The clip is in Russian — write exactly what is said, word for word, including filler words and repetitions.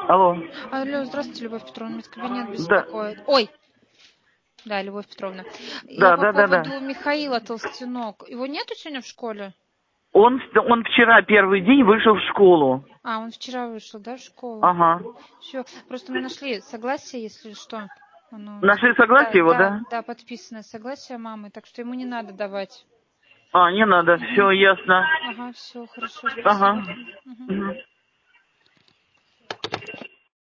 Алло. Алло, здравствуйте, Любовь Петровна, медкабинет Да, беспокоит. Ой, да, Любовь Петровна. Я да, по да, да, да. поводу Михаила Толстенок. Его нету сегодня в школе? Он, он вчера первый день вышел в школу. А, он вчера вышел, да, в школу? Ага. Все, просто мы нашли согласие, если что. Оно, Нашли да, согласие его, да, да? да, подписанное согласие мамы, так что ему не надо давать. А, не надо, все Мгм. ясно. Ага, все, хорошо, Ага. спасибо. Мгм. Мгм.